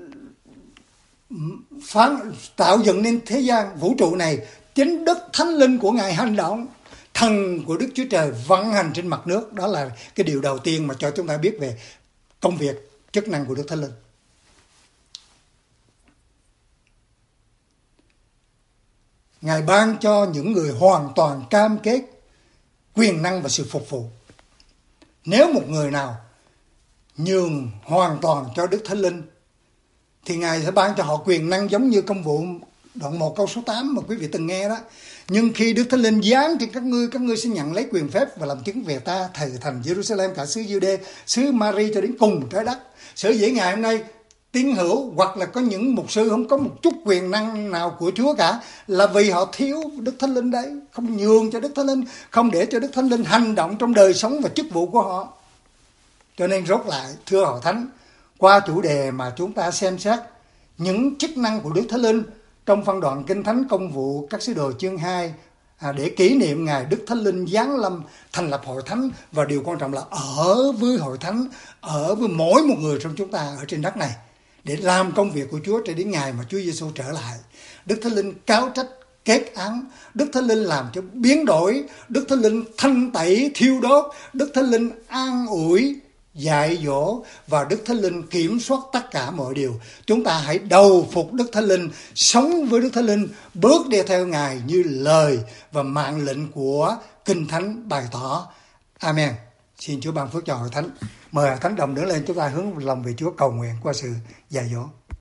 tạo dựng nên thế gian vũ trụ này, chính Đức Thánh Linh của Ngài hành động. Thần của Đức Chúa Trời vận hành trên mặt nước. Đó là cái điều đầu tiên mà cho chúng ta biết về công việc, chức năng của Đức Thánh Linh. Ngài ban cho những người hoàn toàn cam kết quyền năng và sự phục vụ. Nếu một người nào nhường hoàn toàn cho Đức Thánh Linh thì Ngài sẽ ban cho họ quyền năng giống như công vụ đoạn 1 câu số 8 mà quý vị từng nghe đó. Nhưng khi Đức Thánh Linh giáng trên các ngươi sẽ nhận lấy quyền phép và làm chứng về ta, thầy thành Jerusalem, cả xứ Giu-đê, xứ Ma-ri cho đến cùng trái đất. Sở dĩ ngày hôm nay tín hữu hoặc là có những mục sư không có một chút quyền năng nào của Chúa cả là vì họ thiếu Đức Thánh Linh đấy, không nhường cho Đức Thánh Linh, không để cho Đức Thánh Linh hành động trong đời sống và chức vụ của họ. Cho nên rốt lại, thưa Hội Thánh, qua chủ đề mà chúng ta xem xét những chức năng của Đức Thánh Linh trong phân đoạn Kinh Thánh Công vụ các sứ đồ chương 2 để kỷ niệm ngày Đức Thánh Linh giáng lâm thành lập Hội Thánh, và điều quan trọng là ở với Hội Thánh, ở với mỗi một người trong chúng ta ở trên đất này để làm công việc của Chúa cho đến ngày mà Chúa Giêsu trở lại. Đức Thánh Linh cáo trách, kết án, Đức Thánh Linh làm cho biến đổi, Đức Thánh Linh thanh tẩy, thiêu đốt, Đức Thánh Linh an ủi, dạy dỗ, và Đức Thánh Linh kiểm soát tất cả mọi điều. Chúng ta hãy đầu phục Đức Thánh Linh, sống với Đức Thánh Linh, bước đi theo Ngài như lời và mạng lệnh của Kinh Thánh bày tỏ. Amen. Xin Chúa ban phước cho Hội Thánh. Mời Hội Thánh đồng đứng lên, chúng ta hướng lòng về Chúa cầu nguyện qua sự dạy dỗ.